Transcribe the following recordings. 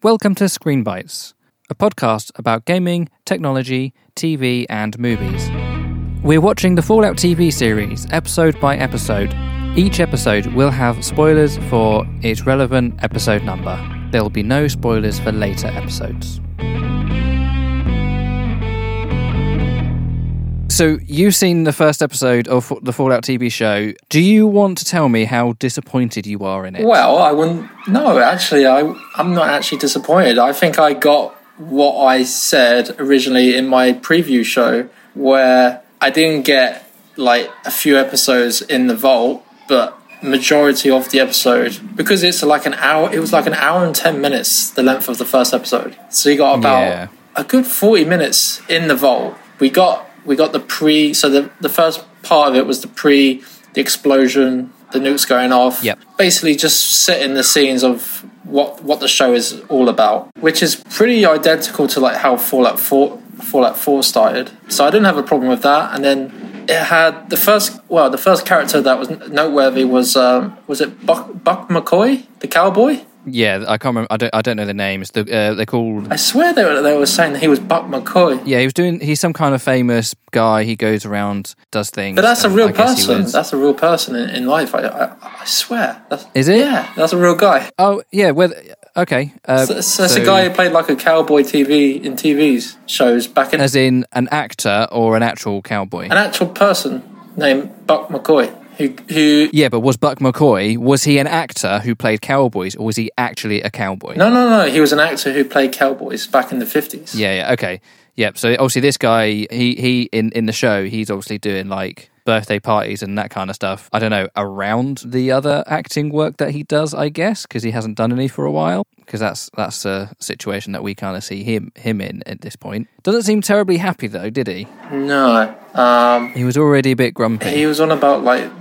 Welcome to Screen Bites, a podcast about gaming, technology, TV and movies. We're watching the Fallout TV series, episode by episode. Each episode will have spoilers for its relevant episode number. There will be no spoilers for later episodes. So, you've seen the first episode of the Fallout TV show. Do you want to tell me how disappointed you are in it? Well, I wouldn't... No, actually, I'm not actually disappointed. I think I got what I said originally in my preview show, where I didn't get, like, a few episodes in the vault, but majority of the episode, because it's like an hour... It was like an hour and 10 minutes, the length of the first episode. So you got about a good 40 minutes in the vault. We got the pre... So the first part of it was the explosion, the nukes going off. Yep. Basically just setting the scenes of what the show is all about, which is pretty identical to like how Fallout 4 started. So I didn't have a problem with that. And then it had the first character that was noteworthy was it Buck McCoy, the cowboy? Yeah, I can't remember. I don't know the names. They're called... I swear they were saying that he was Buck McCoy. Yeah, he's some kind of famous guy. He goes around, does things. But that's a real person. That's a real person in life. I swear. Is it? Yeah, that's a real guy. Oh, yeah. Okay. So it's a guy who played like a cowboy in TV's shows back in... As in an actor or an actual cowboy? An actual person named Buck McCoy. Who? Yeah, but was Buck McCoy, was he an actor who played cowboys, or was he actually a cowboy? No. He was an actor who played cowboys back in the 50s. Yeah, okay. Yep, so obviously this guy, he in the show, he's obviously doing like birthday parties and that kind of stuff. I don't know, around the other acting work that he does, I guess, because he hasn't done any for a while. Because that's a situation that we kind of see him in at this point. Doesn't seem terribly happy though, did he? No. He was already a bit grumpy. He was on about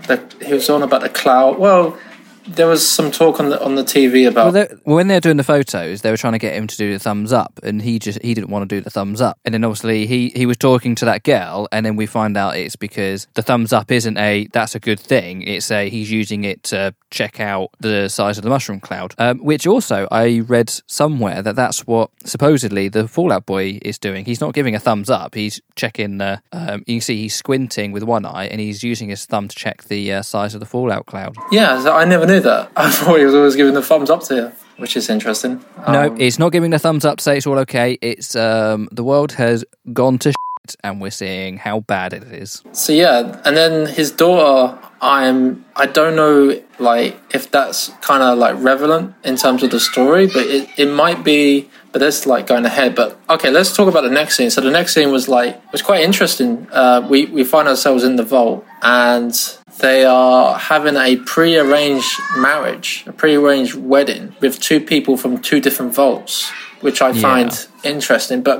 the cloud. Well, there was some talk on the TV about... Well, when they were doing the photos, they were trying to get him to do the thumbs up, and he didn't want to do the thumbs up. And then obviously he was talking to that girl, and then we find out it's because the thumbs up isn't that's a good thing. It's he's using it to check out the size of the mushroom cloud. Which also, I read somewhere that's what supposedly the Fallout boy is doing. He's not giving a thumbs up. He's checking... you can see he's squinting with one eye, and he's using his thumb to check the size of the Fallout cloud. Yeah, I never knew that. I thought he was always giving the thumbs up to you, which is interesting. No, it's not giving the thumbs up to say it's all okay. It's the world has gone to shit, and we're seeing how bad it is. So yeah, and then his daughter, I don't know like if that's kind of like relevant in terms of the story, but it might be. But that's like going ahead. But okay, let's talk about the next scene. So the next scene was quite interesting. We find ourselves in the vault, and they are having a pre-arranged marriage, a pre-arranged wedding with two people from two different vaults, which I find interesting. But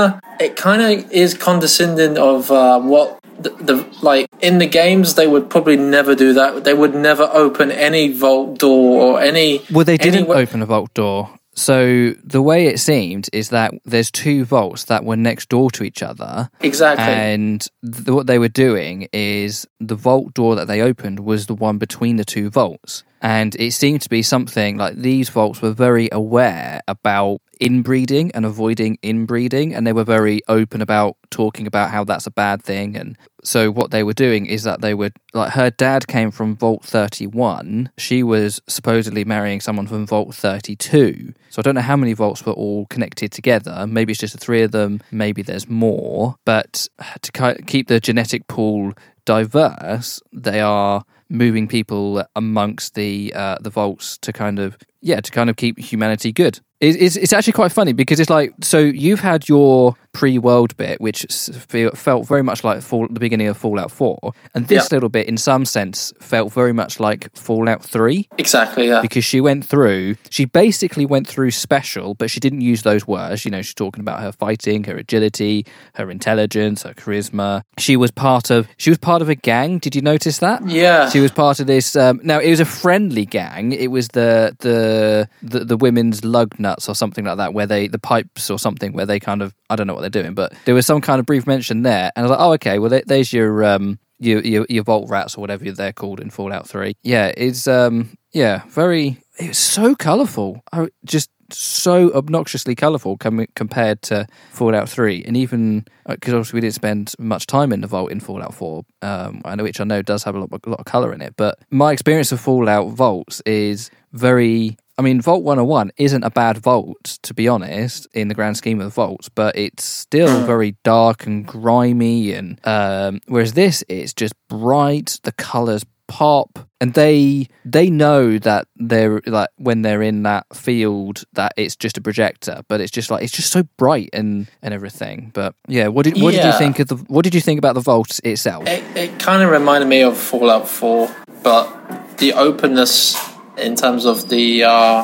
it kind of is condescending of what the like in the games they would probably never do that. They would never open any vault door or any. Well, they didn't open a vault door. So the way it seemed is that there's two vaults that were next door to each other. Exactly. And what they were doing is the vault door that they opened was the one between the two vaults. And it seemed to be something like these vaults were very aware about inbreeding and avoiding inbreeding, and they were very open about talking about how that's a bad thing. And so what they were doing is that they would, like, her dad came from Vault 31. She was supposedly marrying someone from Vault 32. So I don't know how many vaults were all connected together. Maybe it's just the three of them. Maybe there's more. But to keep the genetic pool diverse, they are moving people amongst the vaults to kind of keep humanity good. It's actually quite funny because it's like, so you've had your pre-world bit, which felt very much like the beginning of Fallout 4, and this little bit, in some sense, felt very much like Fallout 3. Exactly, yeah. Because she basically went through special, but she didn't use those words. You know, she's talking about her fighting, her agility, her intelligence, her charisma. She was part of a gang. Did you notice that? Yeah. She was part of this. Now, it was a friendly gang. It was the women's lug nuts or something like that, where the pipes or something, where they kind of, I don't know what they're doing, but there was some kind of brief mention there, and I was like, oh, okay, well, there's your Vault Rats or whatever they're called in Fallout 3. Yeah, it's very. It was so colourful. Just so obnoxiously colourful compared to Fallout 3, and even because obviously we didn't spend much time in the vault in Fallout 4, which I know does have a lot of colour in it, but my experience of Fallout vaults is very... I mean, Vault 101 isn't a bad vault, to be honest, in the grand scheme of vaults, but it's still very dark and grimy, and whereas this, it's just bright, the colours pop, and they know that they're like when they're in that field that it's just a projector, but it's just so bright and everything. But yeah, what did you think of what did you think about the vault itself? It kind of reminded me of Fallout 4, but the openness in terms of the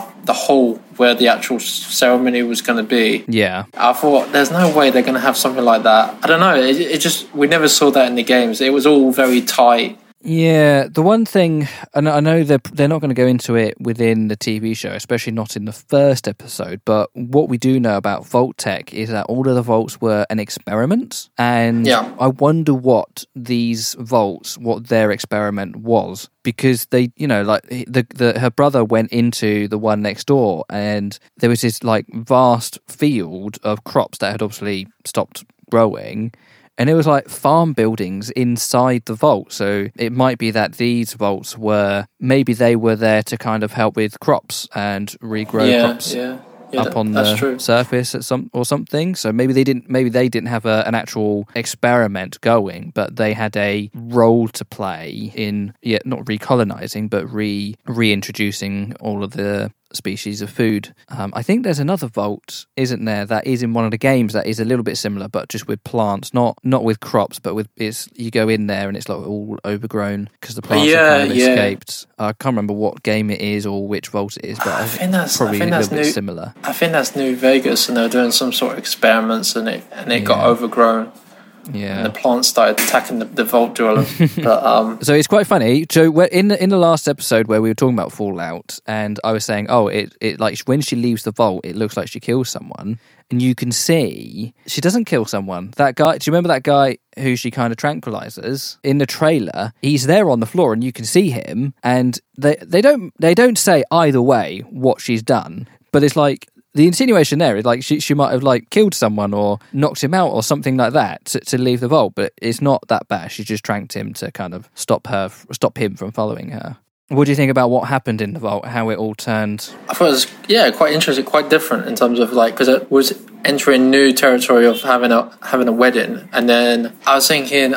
hall where the actual ceremony was going to be. Yeah, I thought there's no way they're going to have something like that. I don't know. It just, we never saw that in the games. It was all very tight. Yeah, the one thing, and I know they're not going to go into it within the TV show, especially not in the first episode, but what we do know about Vault Tech is that all of the vaults were an experiment, and I wonder what these vaults, what their experiment was, because they, you know, like her brother went into the one next door, and there was this like vast field of crops that had obviously stopped growing. And it was like farm buildings inside the vault. So it might be that these vaults maybe they were there to kind of help with crops and regrow crops up on the surface at something. So maybe they didn't have an actual experiment going, but they had a role to play in not recolonizing, but reintroducing all of the species of food. I think there's another vault, isn't there, that is in one of the games that is a little bit similar, but just with plants, not with crops, but you go in there and it's like all overgrown because the plants have kind of escaped. I can't remember what game it is or which vault it is, but I think that's probably a little bit similar. I think that's New Vegas, and they're doing some sort of experiments, and it got overgrown. Yeah, and the plants started attacking the vault dweller. But, so it's quite funny. So in the last episode where we were talking about Fallout, and I was saying, it like when she leaves the vault, it looks like she kills someone, and you can see she doesn't kill someone. That guy. Do you remember that guy who she kind of tranquilizes in the trailer? He's there on the floor, and you can see him. And they don't say either way what she's done, but it's like. The insinuation there is like she might have like killed someone or knocked him out or something like that to leave the vault, but it's not that bad. She just tranked him to kind of stop him from following her. What do you think about what happened in the vault? How it all turned? I thought it was quite interesting, quite different in terms of like because it was entering new territory of having a wedding, and then I was thinking,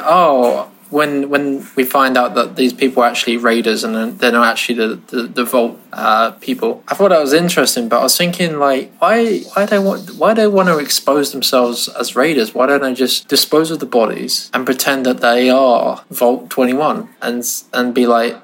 When we find out that these people are actually raiders and they're not actually the vault people, I thought that was interesting. But I was thinking, like, why they want to expose themselves as raiders? Why don't they just dispose of the bodies and pretend that they are Vault 21 and be like,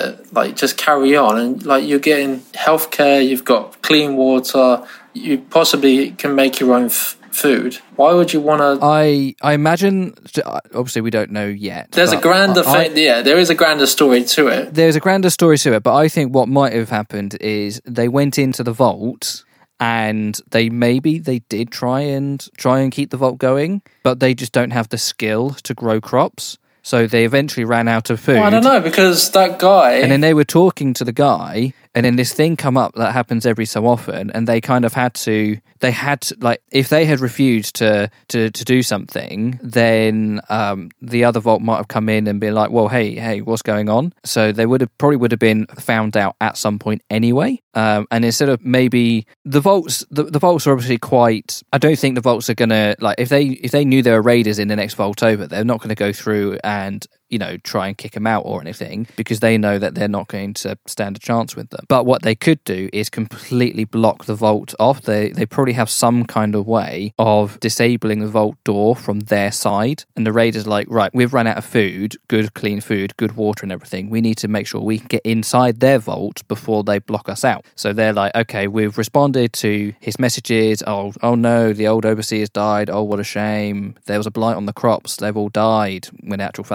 just carry on, and like you're getting healthcare, you've got clean water, you possibly can make your own food. Why would you want to? I imagine. Obviously, we don't know yet. There's a grander thing. Yeah, there is a grander story to it. There's a grander story to it, but I think what might have happened is they went into the vault and they did try and keep the vault going, but they just don't have the skill to grow crops. So they eventually ran out of food. Well, I don't know, because that guy... And then they were talking to the guy, and then this thing come up that happens every so often, and they kind of had to, like, if they had refused to do something, then the other vault might have come in and been like, well, hey, what's going on? So they probably would have been found out at some point anyway. And instead of maybe the vaults are obviously quite, I don't think the vaults are going to, like, if they knew there were raiders in the next vault over, they're not going to go through and, you know, try and kick them out or anything, because they know that they're not going to stand a chance with them. But what they could do is completely block the vault off. They probably have some kind of way of disabling the vault door from their side. And the raiders are like, right, we've run out of food, good clean food, good water and everything. We need to make sure we can get inside their vault before they block us out. So they're like, okay, we've responded to his messages. Oh no, the old overseers died. Oh, what a shame. There was a blight on the crops. They've all died. When in actual fact, they just died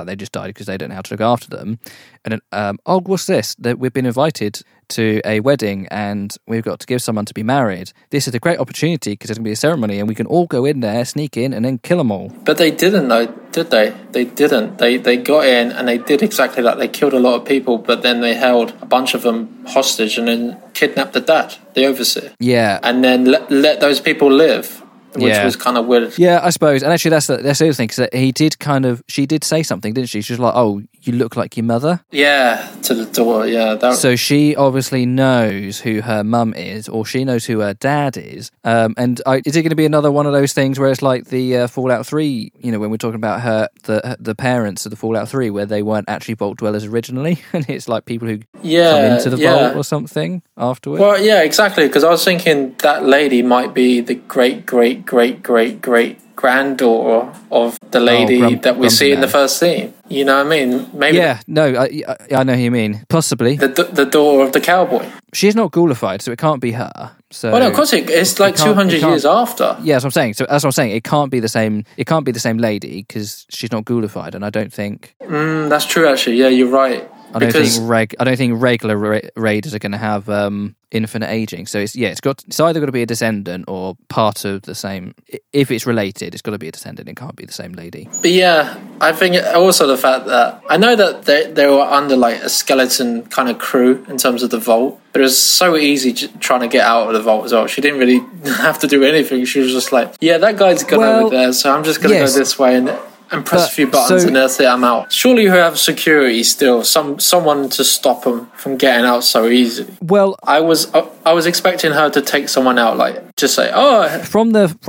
suicide because they don't know how to look after them. And then, oh, what's this? That we've been invited to a wedding and we've got to give someone to be married. This is a great opportunity because there's going to be a ceremony and we can all go in there, sneak in, and then kill them all. But they didn't, though, did they? They didn't. They got in and they did exactly that. They killed a lot of people, but then they held a bunch of them hostage and then kidnapped the dad, the overseer. Yeah. And then let those people live. Which was kind of weird. Yeah, I suppose. And actually, that's the other thing, because she did say something, didn't she? She was like, oh, you look like your mother. Yeah, to the door, yeah. So she obviously knows who her mum is, or she knows who her dad is. Is it going to be another one of those things where it's like the Fallout 3, when we're talking about the parents of the Fallout 3, where they weren't actually Vault Dwellers originally, and it's like people who come into the Vault or something afterwards? Well, yeah, exactly, because I was thinking that lady might be the great granddaughter of the lady that we see in the first scene. You know what I mean? Maybe. Yeah, no, I know who you mean. Possibly. The daughter of the cowboy. She's not ghoulified, so it can't be her. So well, no, of course it's like 200 years after. Yeah, that's what I'm saying. So that's what I'm saying. It can't be the same. It can't be the same lady because she's not ghoulified, and I don't think. That's true. Actually, yeah, you're right. I don't think regular raiders are going to have infinite aging. So it's either got to be a descendant or part of the same. If it's related, it's got to be a descendant. It can't be the same lady. But yeah, I think also the fact that I know that they were under like a skeleton kind of crew in terms of the vault, but it was so easy trying to get out of the vault as well. She didn't really have to do anything. She was just like, yeah, that guy's gone over there, so I'm just going to go this way and press a few buttons and that's it, I'm out. Surely you have security still, someone to stop them from getting out so easily. Well, I was expecting her to take someone out, like just say, oh. From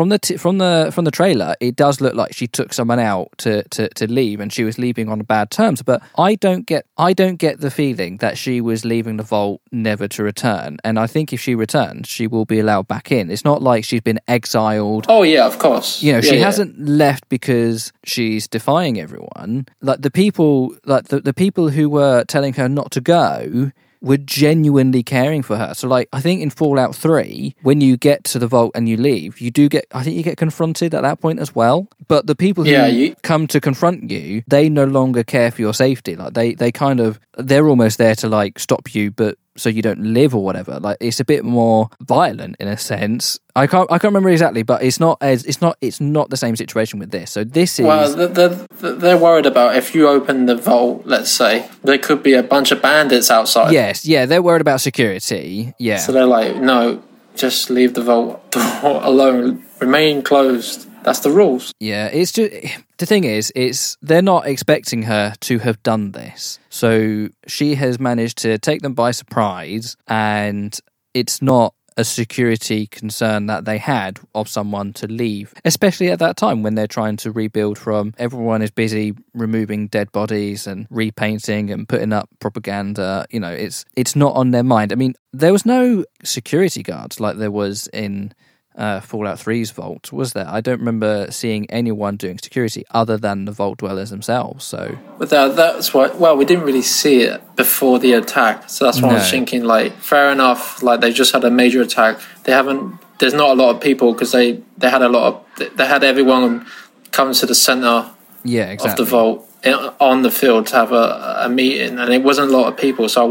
the trailer, it does look like she took someone out to leave, and she was leaving on bad terms. But I don't get the feeling that she was leaving the vault never to return. And I think if she returns, she will be allowed back in. It's not like she's been exiled. Oh yeah, of course. She hasn't left because she's defying everyone. Like the people who were telling her not to go were genuinely caring for her. So like I think in Fallout 3, when you get to the vault and you leave, you get confronted at that point as well. But the people who come to confront you, they no longer care for your safety. Like they're almost there to like stop you, but so you don't live or whatever. Like it's a bit more violent in a sense. I can't remember exactly, but it's not the same situation with this. So this is they're worried about if you open the vault, let's say, there could be a bunch of bandits outside. Yes, yeah, they're worried about security. Yeah. So they're like, no, just leave the vault door alone, remain closed. That's the rules. Yeah, it's just the thing is, they're not expecting her to have done this. So she has managed to take them by surprise, and it's not a security concern that they had of someone to leave, especially at that time when they're trying to rebuild from everyone is busy removing dead bodies and repainting and putting up propaganda. It's not on their mind. I mean, there was no security guards like there was in Fallout 3's vault, was there? I don't remember seeing anyone doing security other than the Vault Dwellers themselves. So, but that's what. Well, we didn't really see it before the attack, so that's why I was thinking. Like, fair enough. Like, they just had a major attack. They haven't. There's not a lot of people because they had a lot of. They had everyone come to the center. Yeah, exactly. Of the vault on the field to have a meeting, and it wasn't a lot of people, so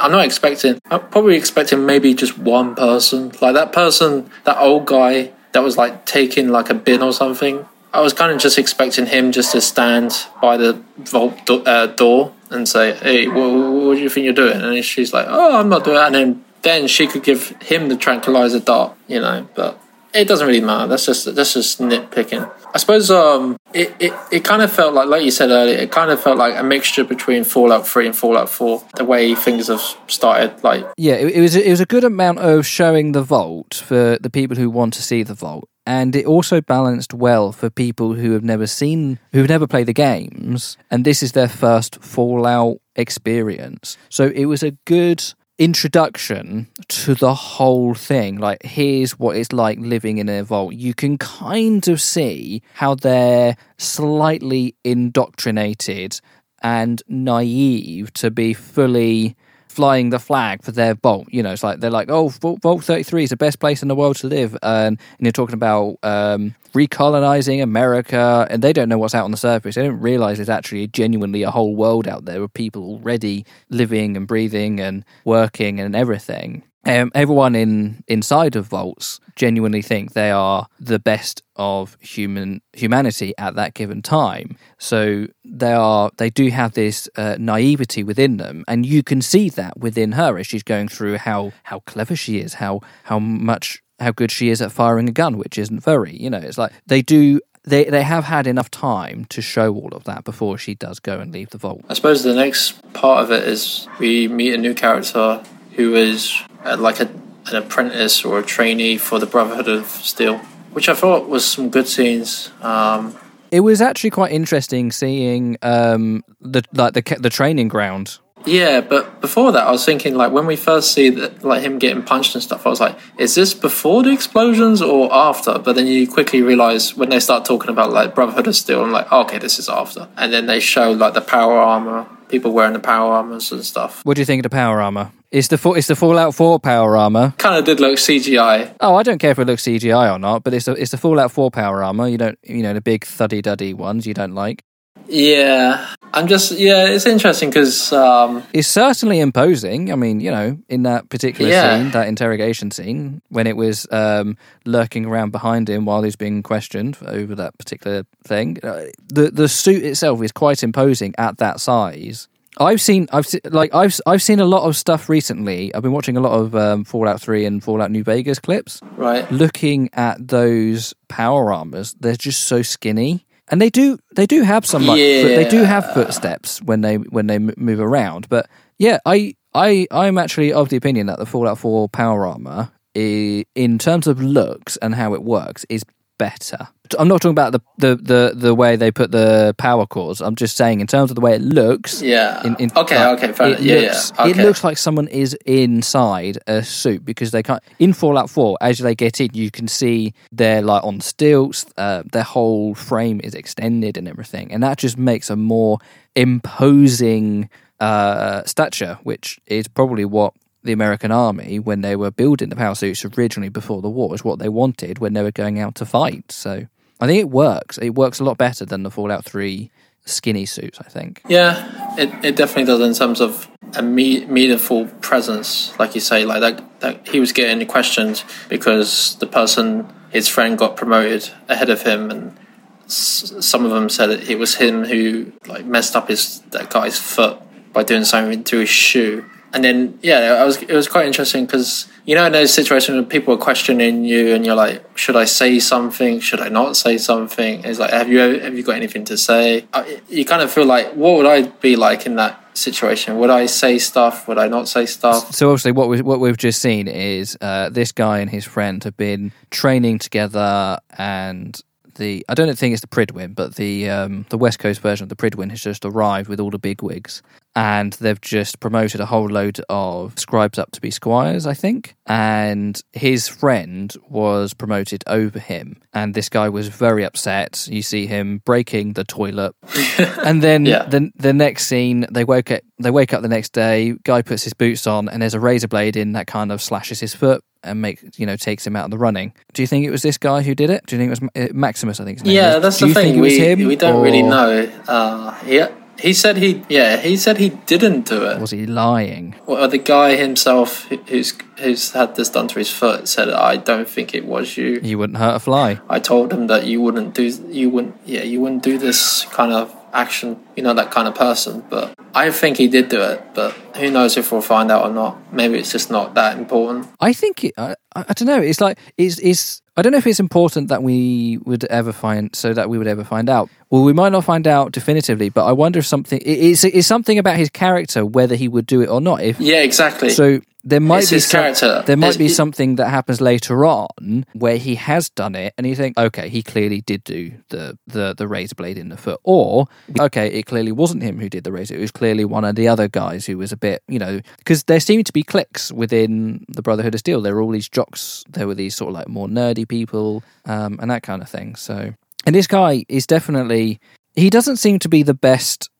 I'm probably expecting maybe just one person, like that old guy that was like taking like a bin or something. I was kind of just expecting him just to stand by the vault door and say, hey, what do you think you're doing? And she's like, oh, I'm not doing it. And then she could give him the tranquilizer dart, but it doesn't really matter. That's just nitpicking. I suppose it kind of felt like you said earlier, it kind of felt like a mixture between Fallout 3 and Fallout 4. The way things have started, like it was a good amount of showing the vault for the people who want to see the vault, and it also balanced well for people who've never played the games, and this is their first Fallout experience. So it was a good introduction to the whole thing. Like, here's what it's like living in a vault. You can kind of see how they're slightly indoctrinated and naive to be fully flying the flag for their vault. You know, it's like they're like, oh, Vault 33 is the best place in the world to live, and you're talking about recolonizing America, and they don't know what's out on the surface. They don't realize there's actually genuinely a whole world out there with people already living and breathing and working and everything. Everyone inside of vaults genuinely think they are the best of humanity at that given time. So they do have this naivety within them, and you can see that within her as she's going through how clever she is, how good she is at firing a gun, which isn't very. You know, it's like they have had enough time to show all of that before she does go and leave the vault. I suppose the next part of it is we meet a new character who is like an apprentice or a trainee for the Brotherhood of Steel, which I thought was some good scenes. It was actually quite interesting seeing the training ground. Yeah, but before that, I was thinking, like, when we first see that, like, him getting punched and stuff, I was like, is this before the explosions or after? But then you quickly realise when they start talking about, like, Brotherhood of Steel, I'm like, oh, okay, this is after. And then they show, like, the power armour, people wearing the power armours and stuff. What do you think of the power armour? It's the Fallout 4 power armour. Kind of did look CGI. Oh, I don't care if it looks CGI or not, but it's the Fallout 4 power armour. The big thuddy-duddy ones you don't like. Yeah, it's interesting because it's certainly imposing. I mean, in that particular scene, that interrogation scene, when it was lurking around behind him while he's being questioned over that particular thing, the suit itself is quite imposing at that size. I've seen a lot of stuff recently. I've been watching a lot of Fallout 3 and Fallout New Vegas clips. Right. Looking at those power armors, they're just so skinny. And they do have some they do have footsteps when they move around. But yeah, I'm actually of the opinion that the Fallout 4 power armor, in terms of looks and how it works, is better. I'm not talking about the way they put the power cores. I'm just saying in terms of the way it looks. Yeah. Okay. Fair enough. It looks like someone is inside a suit because they can't. In Fallout 4, as they get in, you can see they're like on stilts. Their whole frame is extended and everything, and that just makes a more imposing stature, which is probably what the American army, when they were building the power suits originally before the war, is what they wanted when they were going out to fight. So I think it works. It works a lot better than the Fallout 3 skinny suits, I think. Yeah, it definitely does in terms of a meaningful presence, like you say, like that he was getting questioned because the person, his friend, got promoted ahead of him, and some of them said that it was him who like messed up that guy's foot by doing something to his shoe. And then, it was quite interesting because, in those situations when people are questioning you and you're like, should I say something? Should I not say something? It's like, have you got anything to say? You kind of feel like, what would I be like in that situation? Would I say stuff? Would I not say stuff? So obviously what we've just seen is this guy and his friend have been training together, and I don't think it's the Prydwen, but the West Coast version of the Prydwen has just arrived with all the bigwigs, and they've just promoted a whole load of scribes up to be squires, I think. And his friend was promoted over him, and this guy was very upset. You see him breaking the toilet, and then the next scene, they wake up the next day. Guy puts his boots on, and there's a razor blade in that kind of slashes his foot and takes him out of the running. Do you think it was this guy who did it? Do you think it was Maximus, I think his name is? That's the thing. We don't really know. He said he didn't do it. Was he lying? Well, the guy himself who's had this done to his foot said, I don't think it was you. You wouldn't hurt a fly. I told him that you wouldn't do this kind of action, that kind of person. But I think he did do it, but who knows if we'll find out or not. Maybe it's just not that important. I think I don't know. It's like it's I don't know if it's important that we would ever find out. Well, we might not find out definitively, but I wonder if something is something about his character, whether he would do it or not. Yeah, exactly. So there might be character. There might be something that happens later on where he has done it, and you think, okay, he clearly did do the razor blade in the foot, or okay, it clearly wasn't him who did the razor. It was clearly one of the other guys who was a bit, because there seemed to be cliques within the Brotherhood of Steel. There were all these jocks. There were these sort of like more nerdy people, and that kind of thing. So, and this guy is definitely, he doesn't seem to be the best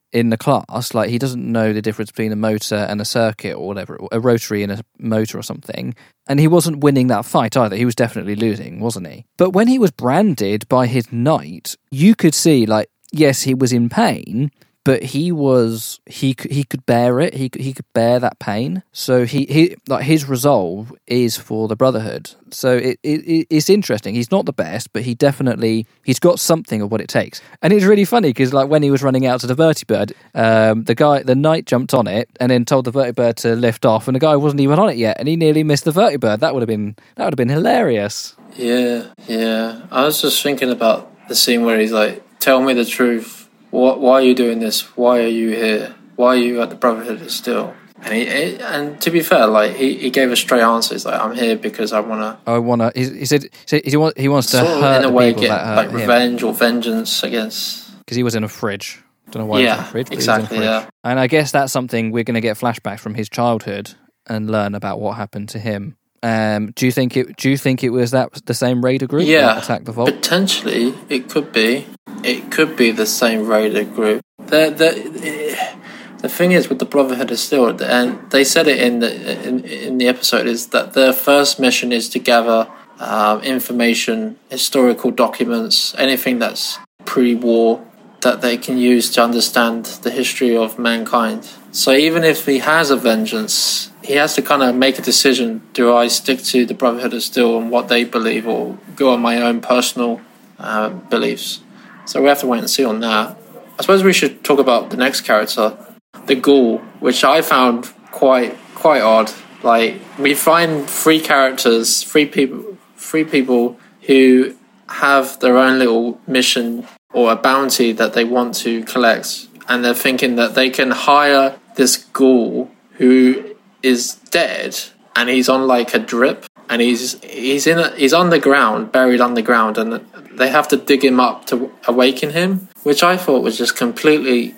in the class. Like, he doesn't know the difference between a motor and a circuit or whatever, a rotary and a motor or something. And he wasn't winning that fight either. He was definitely losing, wasn't he? But when he was branded by his knight, you could see, like, yes, he was in pain, but he could bear it. He could bear that pain. So he like, his resolve is for the Brotherhood. So it's interesting. He's not the best, but he's got something of what it takes. And it's really funny because, like, when he was running out to the Vertibird, the knight jumped on it and then told the Vertibird to lift off, and the guy wasn't even on it yet, and he nearly missed the Vertibird. That would have been hilarious. Yeah. I was just thinking about the scene where he's like, "Tell me the truth. Why are you doing this? Why are you here? Why are you at the Brotherhood of Steel?" And to be fair, like, he gave a straight answer. He's like, "I'm here because I wanna." He said he wants to sort of, hurt in a the way, people get that hurt like him. revenge or vengeance against. Because he was in a fridge. Don't know why he was in a fridge. But exactly. He was in a fridge. And I guess that's something we're going to get flashbacks from his childhood and learn about what happened to him. Do you think it was the same raider group that attacked the vault? Potentially, it could be. It could be the same raider group. The thing is with the Brotherhood of Steel, and they said it in the episode, is that their first mission is to gather information, historical documents, anything that's pre-war that they can use to understand the history of mankind. So even if he has a vengeance, he has to kind of make a decision: do I stick to the Brotherhood of Steel and what they believe, or go on my own personal beliefs? So we have to wait and see on that. I suppose we should talk about the next character, the Ghoul, which I found quite odd. Like, we find three people who have their own little mission or a bounty that they want to collect, and they're thinking that they can hire this Ghoul who is dead, and he's on like a drip, and he's underground, buried underground, and they have to dig him up to awaken him, which I thought was just complete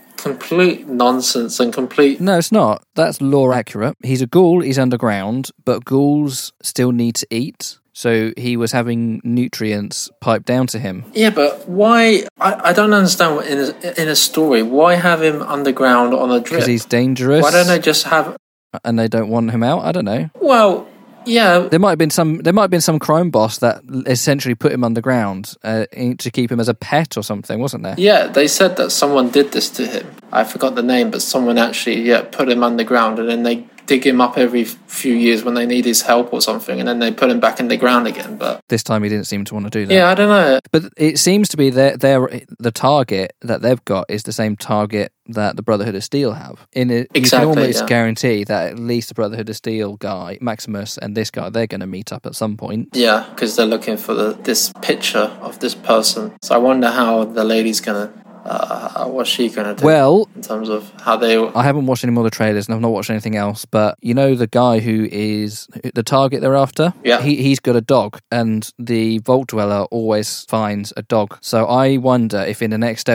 nonsense and complete... No, it's not. That's lore accurate. He's a ghoul, he's underground, but ghouls still need to eat. So he was having nutrients piped down to him. Yeah, but why... I don't understand, in a story, why have him underground on a drip? Because he's dangerous. Why don't they just have... And they don't want him out? I don't know. Well... Yeah, there might have been some crime boss that essentially put him underground to keep him as a pet or something, wasn't there? Yeah, they said that someone did this to him. I forgot the name, but someone actually put him underground, and then they dig him up every few years when they need his help or something, and then they put him back in the ground again. But this time he didn't seem to want to do that. Yeah, I don't know. But it seems to be the target that they've got is the same target that the Brotherhood of Steel have. You can almost guarantee that at least the Brotherhood of Steel guy, Maximus, and this guy, they're going to meet up at some point. Yeah, because they're looking for this picture of this person. So I wonder how the lady's going to... what's she going to do? Well, in terms of how they... I haven't watched any more of the trailers, and I've not watched anything else, but you know the guy who is the target they're after? Yeah. He's got a dog, and the Vault Dweller always finds a dog. So I wonder if in the next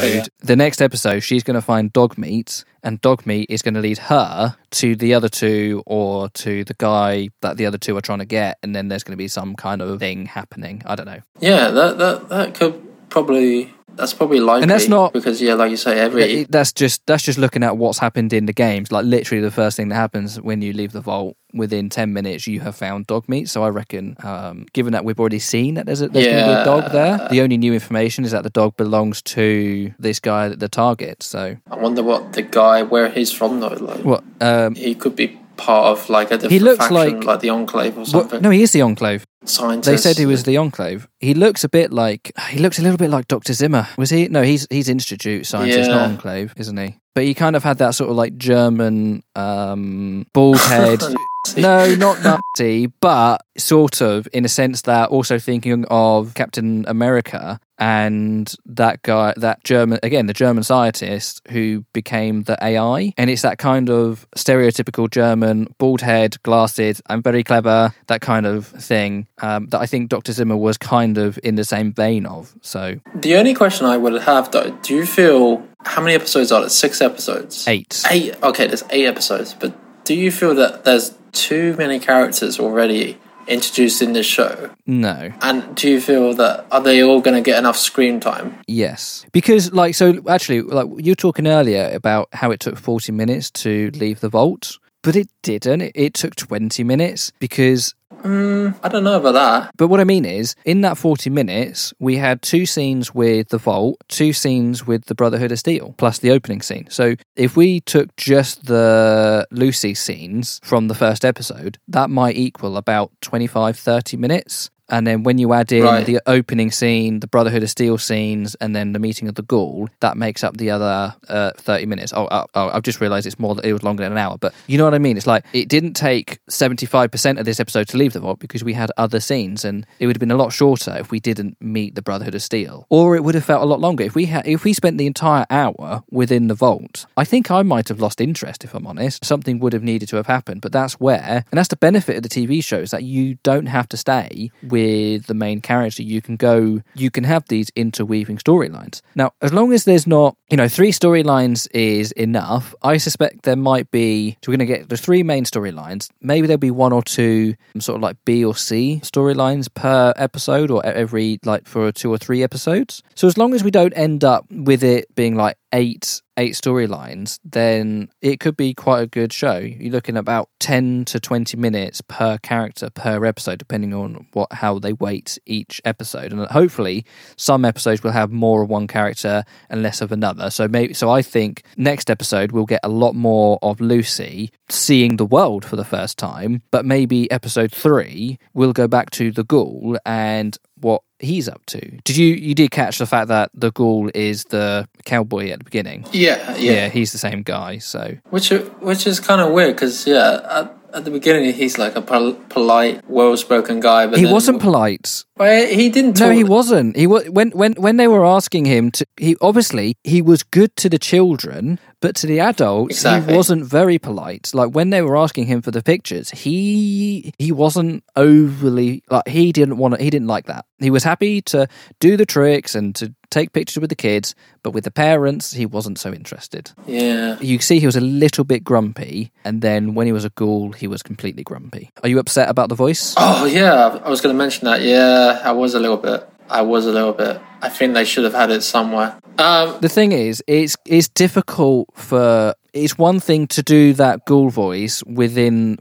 episode, she's going to find dog meat, and dog meat is going to lead her to the other two, or to the guy that the other two are trying to get, and then there's going to be some kind of thing happening. I don't know. Yeah, that could probably... That's probably likely, and that's not because like you say, that's just looking at what's happened in the games. Like, literally, the first thing that happens when you leave the vault, within 10 minutes, you have found dog meat. So I reckon, given that we've already seen that there's going to be a dog there, the only new information is that the dog belongs to this guy, the target. So I wonder where he's from though. Like, what he could be part of like a different faction, like the Enclave or something. No, he is the Enclave. Scientist. They said he was the Enclave. He looks a little bit like Dr. Zimmer. Was he? No, he's Institute scientist, not Enclave, isn't he? But he kind of had that sort of like German bald head. No, not Nazi, but sort of in a sense that also thinking of Captain America and that guy, the German scientist who became the AI. And it's that kind of stereotypical German, bald head, glasses, I'm very clever, that kind of thing that I think Dr. Zimmer was kind of in the same vein of. So the only question I would have though, do you feel, how many episodes are there? 6 episodes? 8. Okay, there's 8 episodes, but do you feel that there's too many characters already introduced in this show. No. And do you feel that are they all going to get enough screen time? Yes. Because, actually, you were talking earlier about how it took 40 minutes to leave the vault, but it didn't. It took 20 minutes because... I don't know about that. But what I mean is, in that 40 minutes, we had 2 scenes with the vault, 2 scenes with the Brotherhood of Steel, plus the opening scene. So if we took just the Lucy scenes from the first episode, that might equal about 25, 30 minutes. And then when you add in the opening scene, the Brotherhood of Steel scenes, and then the meeting of the Ghoul, that makes up the other 30 minutes. I've just realised it was longer than an hour. But you know what I mean? It's like it didn't take 75% of this episode to leave the vault because we had other scenes, and it would have been a lot shorter if we didn't meet the Brotherhood of Steel. Or it would have felt a lot longer. If we spent the entire hour within the vault, I think I might have lost interest, if I'm honest. Something would have needed to have happened. But that's that's the benefit of the TV shows, that you don't have to stay with the main character. You can have these interweaving storylines. Now, as long as there's not, 3 storylines is enough. I suspect there might be, so we're going to get the 3 main storylines. Maybe there'll be 1 or 2 sort of like B or C storylines per episode, or every, for 2 or 3 episodes. So as long as we don't end up with it being like 8 storylines, then it could be quite a good show. You're looking at about 10 to 20 minutes per character per episode, depending on how they weight each episode. And hopefully some episodes will have more of one character and less of another. So I think next episode we'll get a lot more of Lucy seeing the world for the first time, but maybe episode 3 we'll go back to the Ghoul and what he's up to. You did catch the fact that the Ghoul is the cowboy at the beginning? Yeah, he's the same guy. So which is kind of weird because at the beginning he's like a polite, well-spoken guy, but he wasn't polite. But he didn't talk. No, he wasn't. When they were asking him to, he was good to the children, but to the adults he wasn't very polite. Like when they were asking him for the pictures, he wasn't overly he didn't like that. He was happy to do the tricks and to take pictures with the kids, but with the parents he wasn't so interested. Yeah. You see he was a little bit grumpy, and then when he was a Ghoul he was completely grumpy. Are you upset about the voice? Oh yeah, I was going to mention that. Yeah, I was a little bit. I think they should have had it somewhere. The thing is, it's difficult for... It's one thing to do that Ghoul voice within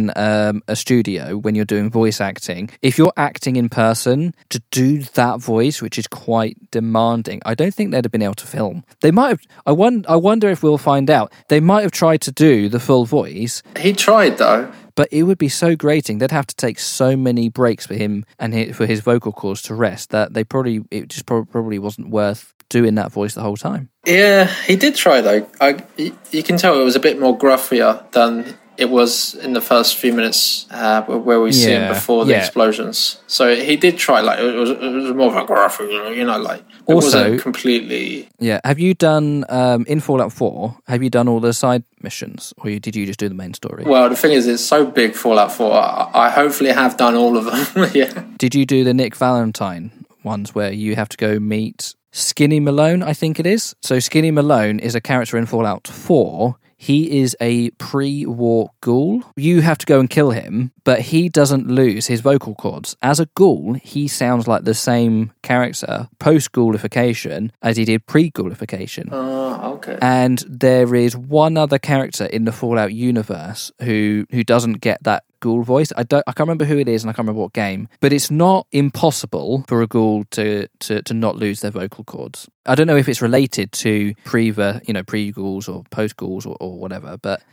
a studio when you're doing voice acting. If you're acting in person, to do that voice, which is quite demanding, I don't think they'd have been able to film. They might have... I wonder if we'll find out. They might have tried to do the full voice. He tried, though. But it would be so grating. They'd have to take so many breaks for him and for his vocal cords to rest that it just probably wasn't worth doing that voice the whole time. Yeah, he did try though. You can tell it was a bit more gruffier than it was in the first few minutes where we see him before the explosions. So he did try. Like it was more of a gruffy, it wasn't completely. Yeah. Have you done in Fallout 4? Have you done all the side missions, or did you just do the main story? Well, the thing is, it's so big, Fallout 4. I hopefully have done all of them. Yeah. Did you do the Nick Valentine ones where you have to go meet Skinny Malone, I think it is? So Skinny Malone is a character in Fallout 4. He is a pre-war ghoul. You have to go and kill him, but he doesn't lose his vocal cords. As a ghoul, he sounds like the same character post-ghoulification as he did pre-ghoulification. Okay. And there is one other character in the Fallout universe who doesn't get that ghoul voice. I can't remember who it is, and I can't remember what game. But it's not impossible for a ghoul to not lose their vocal cords. I don't know if it's related to pre-ghouls or post-ghouls or whatever, but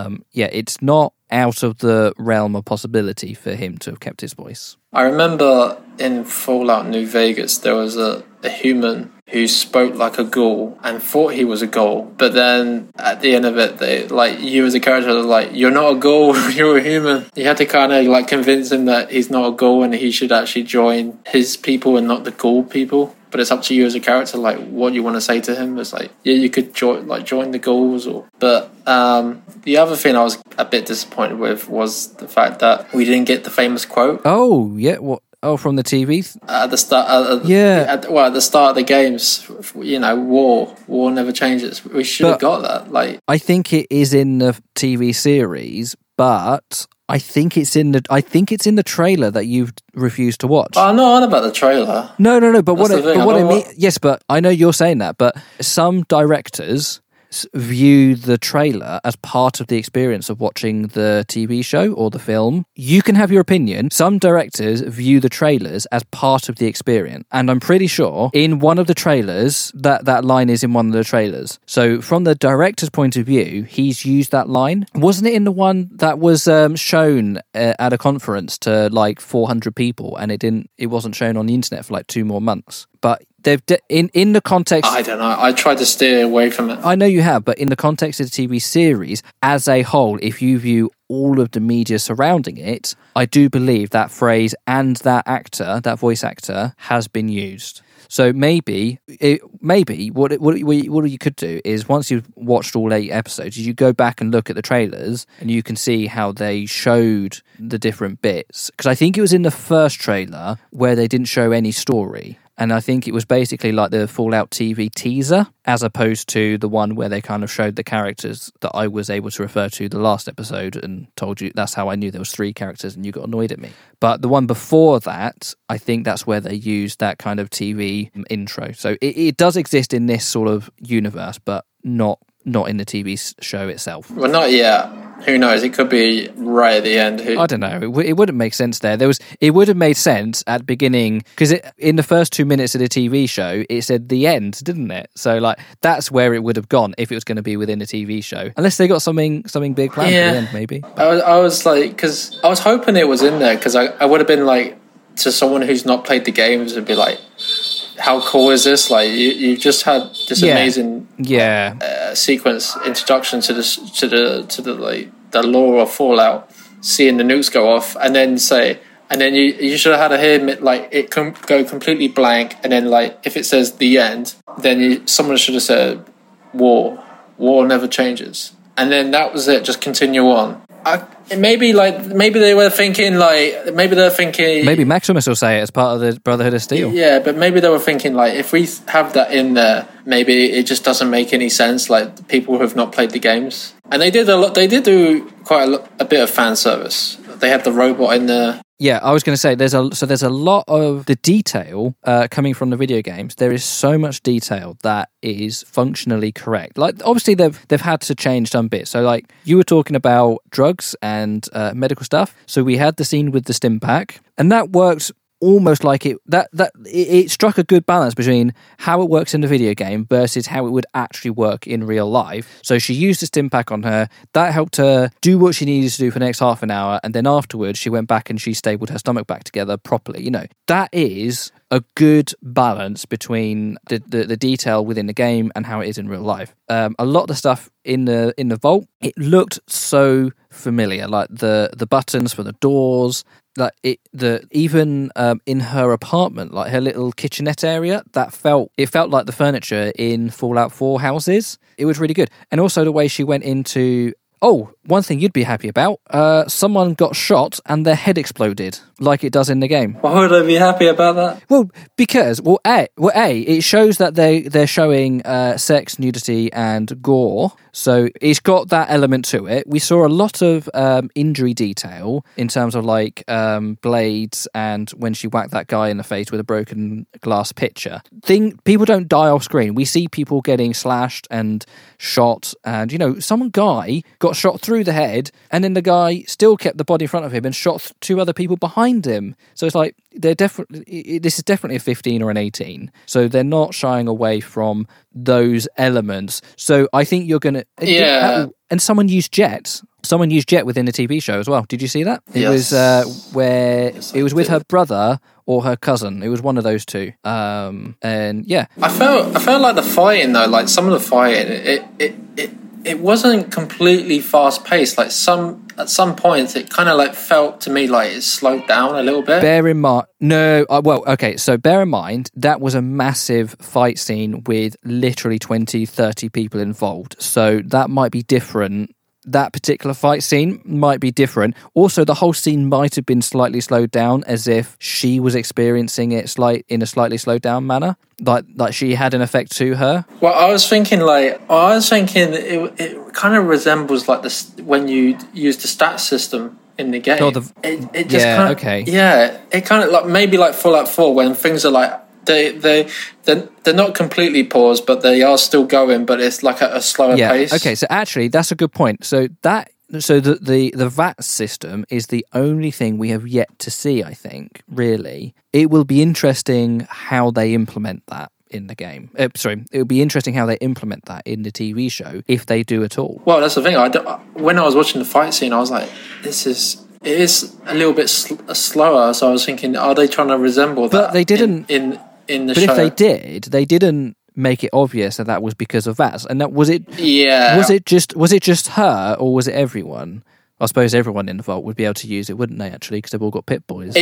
it's not out of the realm of possibility for him to have kept his voice. I remember in Fallout New Vegas there was a human who spoke like a ghoul and thought he was a ghoul, but then at the end of it, you as a character, you're not a ghoul, you're a human. You had to kind of convince him that he's not a ghoul and he should actually join his people and not the ghoul people. But it's up to you as a character, what you want to say to him. It's you could join the ghouls, But the other thing I was a bit disappointed with was the fact that we didn't get the famous quote. Oh yeah, what? Oh, from the TV? At the start. At the start of the games, war never changes. We should have got that. I think it is in the TV series, but I think it's in the trailer that you've refused to watch. I'm not on about the trailer. No. But That's what I mean, yes, but I know you're saying that. But some directors view the trailer as part of the experience of watching the TV show or the film. You can have your opinion. Some directors view the trailers as part of the experience. And I'm pretty sure in one of the trailers, that line is in one of the trailers. So from the director's point of view, he's used that line. Wasn't it in the one that was shown at a conference to like 400 people and it wasn't shown on the internet for like 2 more months? But they've in the context. I don't know. I tried to steer away from it. I know you have, but in the context of the TV series as a whole, if you view all of the media surrounding it, I do believe that phrase and that voice actor, has been used. So maybe what you could do is once you've watched all 8 episodes, you go back and look at the trailers and you can see how they showed the different bits. Because I think it was in the first trailer where they didn't show any story. And I think it was basically like the Fallout TV teaser, as opposed to the one where they kind of showed the characters that I was able to refer to the last episode and told you that's how I knew there was 3 characters and you got annoyed at me. But the one before that, I think that's where they used that kind of TV intro. So it does exist in this sort of universe, but not in the TV show itself. Well, not yet. Who knows? It could be right at the end. I don't know. It wouldn't make sense there. It would have made sense at the beginning because in the first 2 minutes of the TV show, it said the end, didn't it? So like that's where it would have gone if it was going to be within a TV show, unless they got something big planned for the end, maybe. I was like, because I was hoping it was in there because I would have been like, to someone who's not played the games, would be like, how cool is this? Like you've just had this amazing sequence introduction to the like the lore of Fallout, seeing the nukes go off, and then you should have had him like it go completely blank, and then like if it says the end, then someone should have said war never changes, and then that was it. Just continue on. Maybe they were thinking maybe Maximus will say it as part of the Brotherhood of Steel. Yeah, but maybe they were thinking like if we have that in there, maybe it just doesn't make any sense. Like people who have not played the games, and they did do quite a bit of fan service. They had the robot in there. Yeah, I was going to say there's a lot of the detail coming from the video games. There is so much detail that is functionally correct. Like obviously they've had to change some bits. So like you were talking about drugs and medical stuff. So we had the scene with the stim pack, and that worked almost like it struck a good balance between how it works in the video game versus how it would actually work in real life. So she used the stim pack on her. That helped her do what she needed to do for the next half an hour, and then afterwards she went back and she stabled her stomach back together properly. You know, that is a good balance between the detail within the game and how it is in real life. A lot of the stuff in the vault, it looked so familiar, like the buttons for the doors, like even in her apartment, like her little kitchenette area, it felt like the furniture in Fallout 4 houses. It was really good. And also the way she went into, one thing you'd be happy about, someone got shot and their head exploded, like it does in the game. Why would I be happy about that? Well, because, it shows that they're showing sex, nudity, and gore. So it's got that element to it. We saw a lot of injury detail in terms of like blades and when she whacked that guy in the face with a broken glass pitcher. People don't die off screen. We see people getting slashed and shot, and some guy got shot through the head, and then the guy still kept the body in front of him and shot 2 other people behind him. So it's like this is definitely a 15 or an 18. So they're not shying away from those elements. So I think you're gonna and someone used Jet. Someone used Jet within the TV show as well. Did you see that? It was it was with her brother or her cousin. It was one of those two. And yeah, I felt like the fighting though, like some of the fighting, it wasn't completely fast paced. Like at some points, it kind of like felt to me like it slowed down a little bit. Bear in mind, so bear in mind that was a massive fight scene with literally 20, 30 people involved. So that might be different. That particular fight scene might be different. Also, the whole scene might have been slightly slowed down, as if she was experiencing it in a slightly slowed down manner, like she had an effect to her. Well, I was thinking it kind of resembles like this when you use the stats system in the game. Oh, it just kind of, okay. Yeah, it kind of like maybe like Fallout 4 when things are like they're not completely paused, but they are still going, but it's like at a slower pace. Okay, so actually that's a good point. So the VAT system is the only thing we have yet to see, I think, really. It will be interesting how they implement that in the game. It will be interesting how they implement that in the TV show, if they do at all. Well, that's the thing. When I was watching the fight scene, I was like, it is a little bit slower, so I was thinking, are they trying to resemble that? But they didn't... In the show. But if they didn't make it obvious that was because of that. And that was it. Yeah. Was it just her, or was it everyone? I suppose everyone in the vault would be able to use it, wouldn't they? Actually, because they've all got Pip Boys.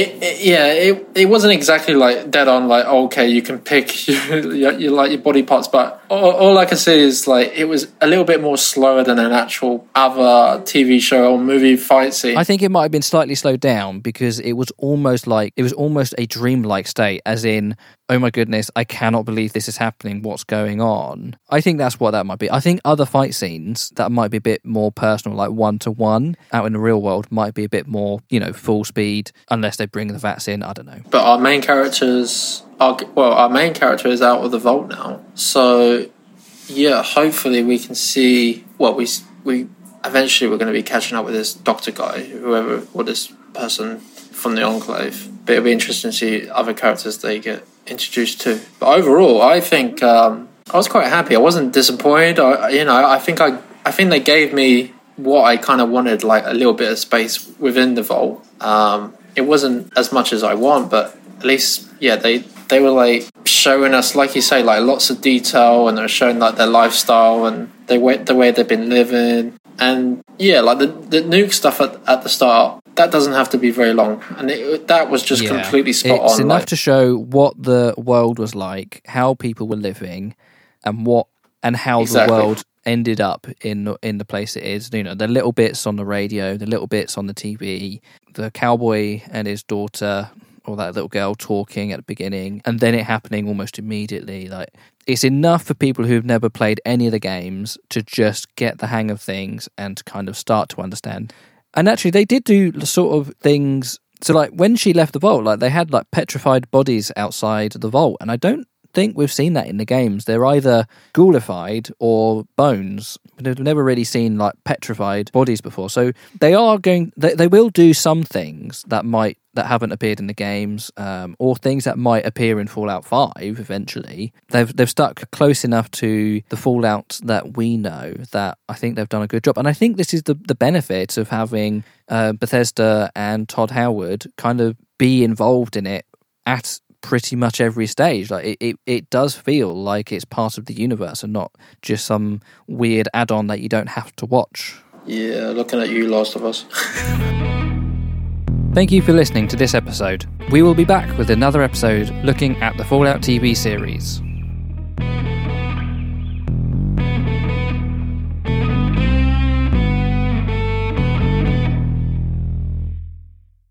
It wasn't exactly like dead on. Like, okay, you can pick your like your body parts, but all I can say is like it was a little bit more slower than an actual other TV show or movie fight scene. I think it might have been slightly slowed down because it was almost a dreamlike state, as in, oh my goodness, I cannot believe this is happening. What's going on? I think that's what that might be. I think other fight scenes that might be a bit more personal, like 1-to-1 out in the real world, might be a bit more, full speed, unless they bring the VATs in. I don't know. But our main character is out of the vault now. So yeah, hopefully we can see. Well, we eventually we're going to be catching up with this doctor guy, or this person from the Enclave. But it'll be interesting to see other characters they get introduced to. But overall, I think I was quite happy. I wasn't disappointed. I think they gave me what I kind of wanted, like a little bit of space within the vault. It wasn't as much as I want, but at least, yeah, they were like showing us, like you say, like lots of detail, and they're showing like their lifestyle and the way they've been living. And yeah, like the nuke stuff at the start, that doesn't have to be very long, and that was just completely spot on. It's enough to show what the world was like, how people were living, and how the world ended up in the place it is. The little bits on the radio, the little bits on the TV, the cowboy and his daughter, or that little girl talking at the beginning, and then it happening almost immediately. Like, it's enough for people who've never played any of the games to just get the hang of things and kind of start to understand. And actually, they did do sort of things. So, like, when she left the vault, like, they had, like, petrified bodies outside the vault. And I don't think we've seen that in the games. They're either ghoulified or bones. We've never really seen, like, petrified bodies before. So, they will do some things that haven't appeared in the games, or things that might appear in Fallout 5 eventually. They've stuck close enough to the Fallout that we know that I think they've done a good job. And I think this is the benefit of having Bethesda and Todd Howard kind of be involved in it at pretty much every stage. Like it does feel like it's part of the universe and not just some weird add-on that you don't have to watch. Yeah, looking at you, Last of Us. Thank you for listening to this episode. We will be back with another episode looking at the Fallout TV series.